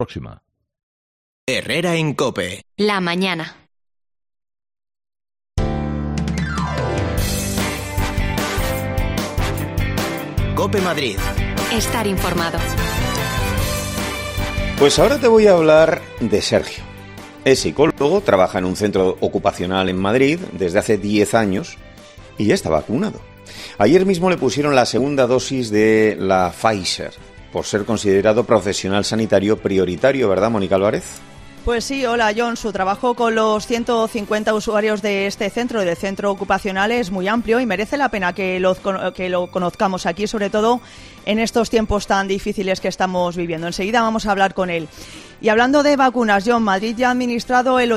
próxima. Herrera en COPE. La mañana. COPE Madrid. Estar informado. Pues ahora te voy a hablar de Sergio. Es psicólogo, trabaja en un centro ocupacional en Madrid desde hace 10 años y ya está vacunado. Ayer mismo le pusieron la segunda dosis de la Pfizer, por ser considerado profesional sanitario prioritario, ¿verdad, Mónica Álvarez? Pues sí, hola John, su trabajo con los 150 usuarios de este centro, del centro ocupacional, es muy amplio y merece la pena que lo conozcamos aquí, sobre todo en estos tiempos tan difíciles que estamos viviendo. Enseguida vamos a hablar con él. Y hablando de vacunas, John, Madrid ya ha administrado el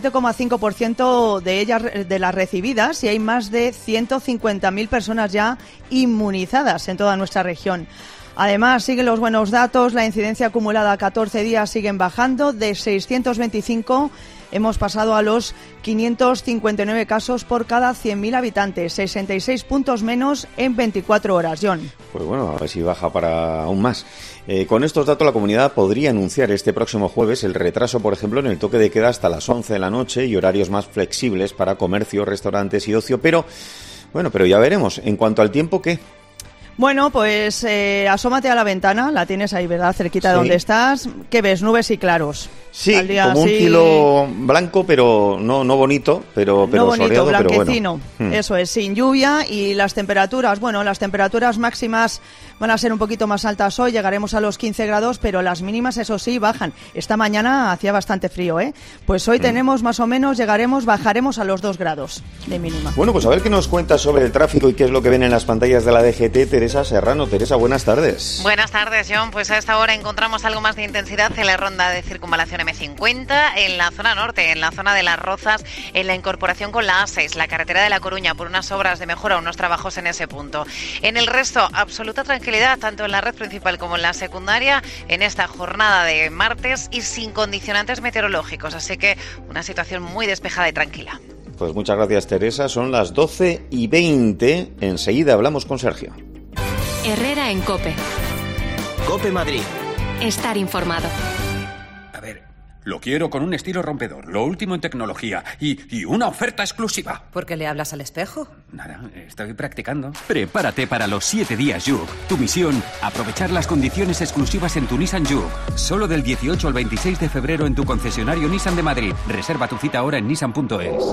87,5% de ellas, de las recibidas, y hay más de 150.000 personas ya inmunizadas en toda nuestra región. Además, siguen los buenos datos, la incidencia acumulada a 14 días siguen bajando, de 625 hemos pasado a los 559 casos por cada 100.000 habitantes, 66 puntos menos en 24 horas, John. Pues bueno, a ver si baja para aún más. Con estos datos la comunidad podría anunciar este próximo jueves el retraso, por ejemplo, en el toque de queda hasta las 11 de la noche y horarios más flexibles para comercio, restaurantes y ocio, pero ya veremos. En cuanto al tiempo, ¿qué? Bueno, pues asómate a la ventana, la tienes ahí, ¿verdad? Cerquita de donde estás. ¿Qué ves? Nubes y claros. Sí, como un cielo blanco, pero no bonito, pero no bonito, soleado, blanquecino. Pero bueno. Eso es, sin lluvia. Y las temperaturas, las temperaturas máximas van a ser un poquito más altas hoy, llegaremos a los 15 grados, pero las mínimas, eso sí, bajan. Esta mañana hacía bastante frío, ¿eh? Pues hoy tenemos más o menos, bajaremos a los 2 grados de mínima. Bueno, pues a ver qué nos cuentas sobre el tráfico y qué es lo que ven en las pantallas de la DGT, Teresa Serrano. Teresa, buenas tardes. Buenas tardes, John. Pues a esta hora encontramos algo más de intensidad en la ronda de circunvalación M50, en la zona norte, en la zona de Las Rozas, en la incorporación con la A6, la carretera de La Coruña, por unas obras de mejora, unos trabajos en ese punto. En el resto, absoluta tranquilidad, tanto en la red principal como en la secundaria, en esta jornada de martes y sin condicionantes meteorológicos. Así que una situación muy despejada y tranquila. Pues muchas gracias, Teresa. Son las 12:20. Enseguida hablamos con Sergio. Herrera en COPE. COPE Madrid. Estar informado. A ver, lo quiero con un estilo rompedor, lo último en tecnología y una oferta exclusiva. ¿Por qué le hablas al espejo? Nada, estoy practicando. Prepárate para los 7 días Juke. Tu misión, aprovechar las condiciones exclusivas en tu Nissan Juke. Solo del 18 al 26 de febrero en tu concesionario Nissan de Madrid. Reserva tu cita ahora en nissan.es.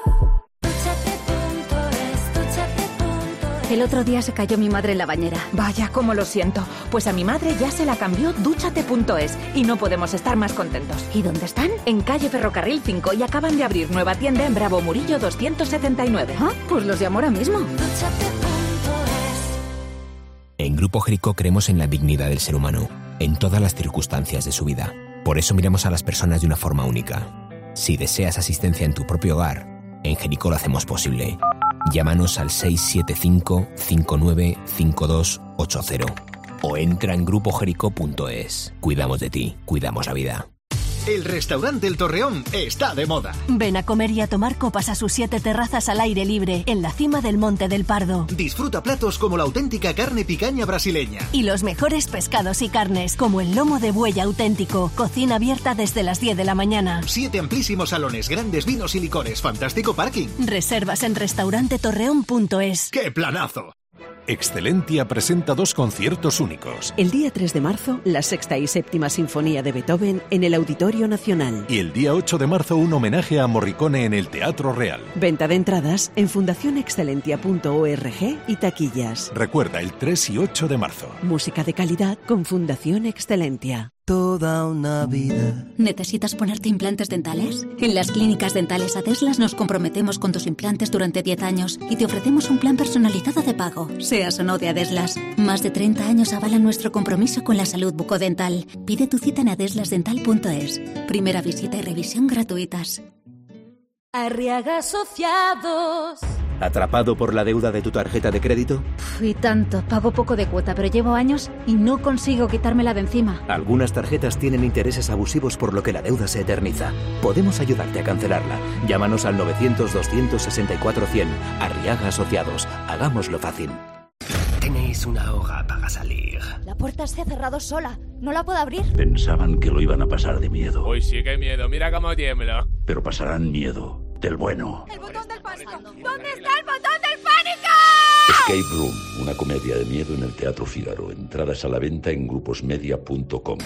El otro día se cayó mi madre en la bañera. Vaya, cómo lo siento. Pues a mi madre ya se la cambió Dúchate.es y no podemos estar más contentos. ¿Y dónde están? En calle Ferrocarril 5 y acaban de abrir nueva tienda en Bravo Murillo 279. Ah, pues los llamo ahora mismo. En Grupo Jerico creemos en la dignidad del ser humano, en todas las circunstancias de su vida. Por eso miramos a las personas de una forma única. Si deseas asistencia en tu propio hogar, en Jerico lo hacemos posible. Llámanos al 675-595280 o entra en grupojerico.es. Cuidamos de ti, cuidamos la vida. El restaurante El Torreón está de moda. Ven a comer y a tomar copas a sus 7 terrazas al aire libre, en la cima del Monte del Pardo. Disfruta platos como la auténtica carne picaña brasileña. Y los mejores pescados y carnes, como el lomo de buey auténtico. Cocina abierta desde las 10 de la mañana. 7 amplísimos salones, grandes vinos y licores, fantástico parking. Reservas en restaurantetorreón.es. ¡Qué planazo! Excelentia presenta 2 conciertos únicos. El día 3 de marzo, la Sexta y Séptima Sinfonía de Beethoven en el Auditorio Nacional. Y el día 8 de marzo, un homenaje a Morricone en el Teatro Real. Venta de entradas en fundacionexcelentia.org y taquillas. Recuerda, el 3 y 8 de marzo. Música de calidad con Fundación Excelentia. Toda una vida. ¿Necesitas ponerte implantes dentales? En las clínicas dentales Adeslas nos comprometemos con tus implantes durante 10 años y te ofrecemos un plan personalizado de pago, seas o no de Adeslas. Más de 30 años avalan nuestro compromiso con la salud bucodental. Pide tu cita en adeslasdental.es. Primera visita y revisión gratuitas. Arriaga Asociados. ¿Atrapado por la deuda de tu tarjeta de crédito? Y tanto, pago poco de cuota, pero llevo años y no consigo quitármela de encima. Algunas tarjetas tienen intereses abusivos por lo que la deuda se eterniza. Podemos ayudarte a cancelarla. Llámanos al 900-264-100. Arriaga Asociados. Hagámoslo fácil. Tenéis Es una hoja para salir. La puerta se ha cerrado sola. No la puedo abrir. Pensaban que lo iban a pasar de miedo. Uy, sí, qué miedo. Mira cómo tiemblo. Pero pasarán miedo del bueno. ¡El botón del pánico! ¿Dónde está el botón del pánico? Escape Room, una comedia de miedo en el Teatro Fígaro. Entradas a la venta en gruposmedia.com.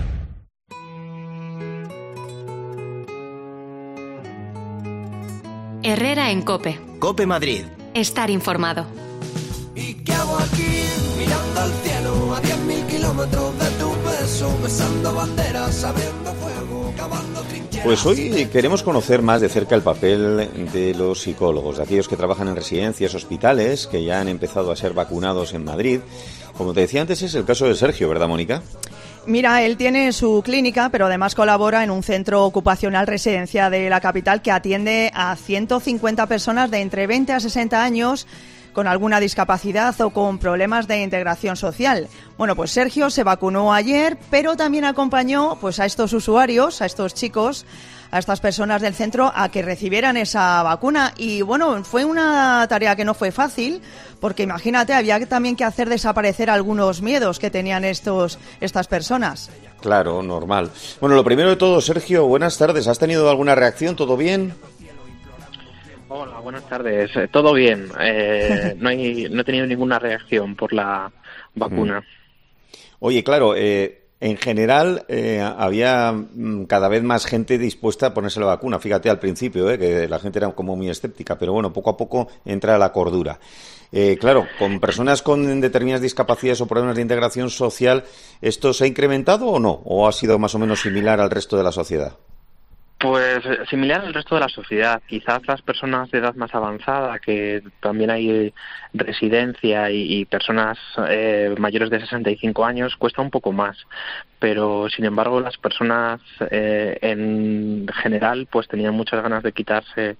Herrera en COPE. COPE Madrid. Estar informado. ¿Y qué hago aquí? Mirando al cielo a 10.000 kilómetros de tu beso, besando banderas, abriendo fuego, cavando trincheras. Pues hoy queremos conocer más de cerca el papel de los psicólogos, de aquellos que trabajan en residencias, hospitales, que ya han empezado a ser vacunados en Madrid. Como te decía antes, es el caso de Sergio, ¿verdad, Mónica? Mira, él tiene su clínica, pero además colabora en un centro ocupacional residencia de la capital que atiende a 150 personas de entre 20 a 60 años con alguna discapacidad o con problemas de integración social. Bueno, pues Sergio se vacunó ayer, pero también acompañó pues a estos usuarios, a estos chicos, a estas personas del centro a que recibieran esa vacuna. Y bueno, fue una tarea que no fue fácil, porque imagínate, había también que hacer desaparecer algunos miedos que tenían estas personas. Claro, normal. Bueno, lo primero de todo, Sergio, buenas tardes. ¿Has tenido alguna reacción? ¿Todo bien? Hola, buenas tardes. Todo bien. No he tenido ninguna reacción por la vacuna. Oye, claro, en general había cada vez más gente dispuesta a ponerse la vacuna. Fíjate al principio, que la gente era como muy escéptica, pero bueno, poco a poco entra la cordura. Claro, con personas con determinadas discapacidades o problemas de integración social, ¿esto se ha incrementado o no? ¿O ha sido más o menos similar al resto de la sociedad? Pues similar al resto de la sociedad. Quizás las personas de edad más avanzada, que también hay residencia y personas mayores de 65 años, cuesta un poco más. Pero, sin embargo, las personas en general pues tenían muchas ganas de quitarse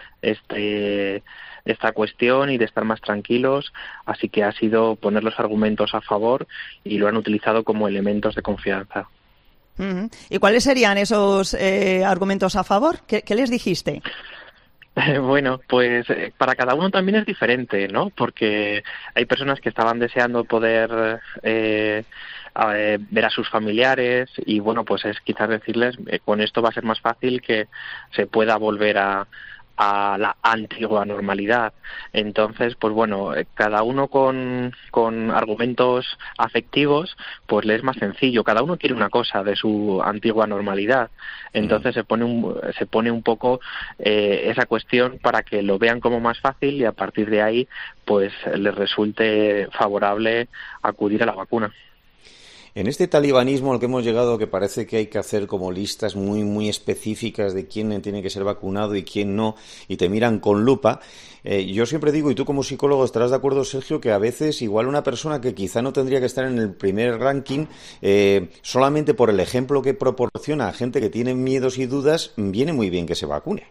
esta cuestión y de estar más tranquilos, así que ha sido poner los argumentos a favor y lo han utilizado como elementos de confianza. ¿Y cuáles serían esos argumentos a favor? ¿Qué les dijiste? Bueno, pues para cada uno también es diferente, ¿no? Porque hay personas que estaban deseando poder ver a sus familiares y, bueno, pues es quizás decirles con esto va a ser más fácil que se pueda volver a la antigua normalidad. Entonces, pues bueno, cada uno con argumentos afectivos, pues le es más sencillo. Cada uno quiere una cosa de su antigua normalidad. Entonces se pone un poco esa cuestión para que lo vean como más fácil y a partir de ahí, pues les resulte favorable acudir a la vacuna. En este talibanismo al que hemos llegado, que parece que hay que hacer como listas muy, muy específicas de quién tiene que ser vacunado y quién no, y te miran con lupa, yo siempre digo, y tú como psicólogo estarás de acuerdo, Sergio, que a veces igual una persona que quizá no tendría que estar en el primer ranking, solamente por el ejemplo que proporciona a gente que tiene miedos y dudas, viene muy bien que se vacune.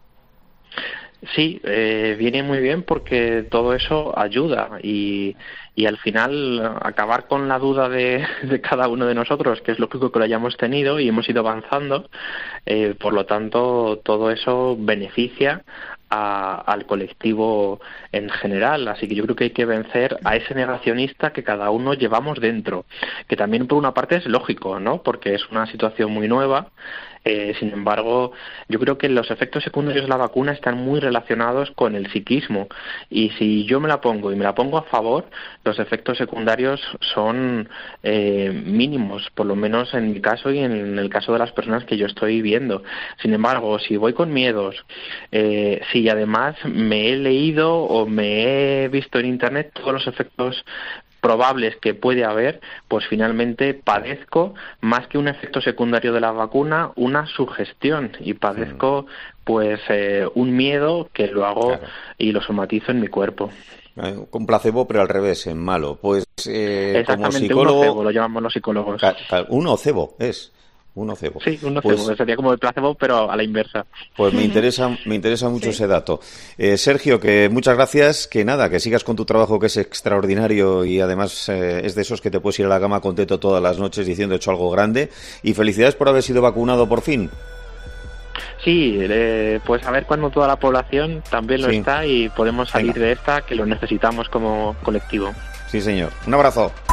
Sí, viene muy bien porque todo eso ayuda y al final acabar con la duda de cada uno de nosotros, que es lógico que lo hayamos tenido y hemos ido avanzando, por lo tanto todo eso beneficia al colectivo en general, así que yo creo que hay que vencer a ese negacionista que cada uno llevamos dentro, que también por una parte es lógico, ¿no? Porque es una situación muy nueva. Sin embargo, yo creo que los efectos secundarios de la vacuna están muy relacionados con el psiquismo y si yo me la pongo y me la pongo a favor, los efectos secundarios son mínimos, por lo menos en mi caso y en el caso de las personas que yo estoy viendo. Sin embargo, si voy con miedos, si además me he leído o me he visto en Internet todos los efectos probables que puede haber, pues finalmente padezco, más que un efecto secundario de la vacuna, una sugestión y padezco pues un miedo que lo hago y lo somatizo en mi cuerpo. Con placebo, pero al revés, en malo. Pues como psicólogo... un nocebo, lo llamamos los psicólogos. Un nocebo es... Un nocebo. Sí, un nocebo, pues, sería como el placebo, pero a la inversa. Pues me interesa mucho ese dato. Sergio, que muchas gracias, que nada, que sigas con tu trabajo que es extraordinario y además es de esos que te puedes ir a la cama contento todas las noches diciendo he hecho algo grande. Y felicidades por haber sido vacunado por fin. Sí, pues a ver cuando toda la población también lo está y podemos salir de esta, que lo necesitamos como colectivo. Sí, señor. Un abrazo.